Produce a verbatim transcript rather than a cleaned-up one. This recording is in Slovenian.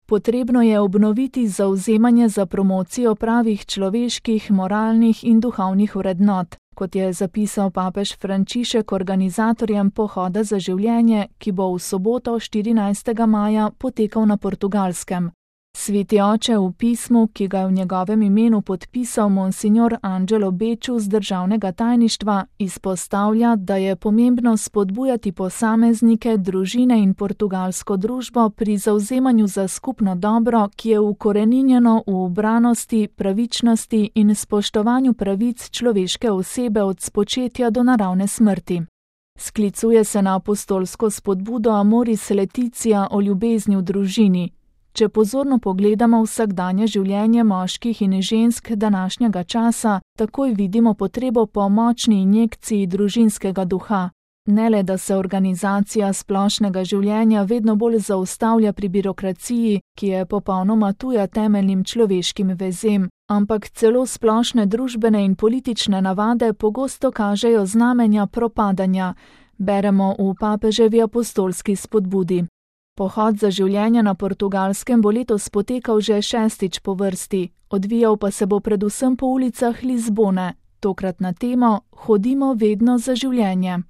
Potrebno je obnoviti zavzemanje za promocijo pravih človeških, moralnih in duhovnih vrednot, kot je zapisal papež Frančišek organizatorjem Pohoda za življenje, ki bo v soboto štirinajstega maja potekal na Portugalskem. Sveti oče v pismu, ki ga je v njegovem imenu podpisal monsignor Angelo Beču z državnega tajništva, izpostavlja, da je pomembno spodbujati posameznike, družine in portugalsko družbo pri zavzemanju za skupno dobro, ki je ukoreninjeno v ubranosti, pravičnosti in spoštovanju pravic človeške osebe od spočetja do naravne smrti. Sklicuje se na apostolsko spodbudo Amoris Laetitia o ljubezni v družini. Če pozorno pogledamo vsakdanje življenje moških in žensk današnjega časa, takoj vidimo potrebo po močni injekciji družinskega duha. Ne le, da se organizacija splošnega življenja vedno bolj zaustavlja pri birokraciji, ki je popolnoma tuja temeljnim človeškim vezem, ampak celo splošne družbene in politične navade pogosto kažejo znamenja propadanja, beremo v papeževi apostolski spodbudi. Pohod za življenje na Portugalskem bo letos potekal že šestič po vrsti, odvijal pa se bo predvsem po ulicah Lizbone, tokrat na temo Hodimo vedno za življenje.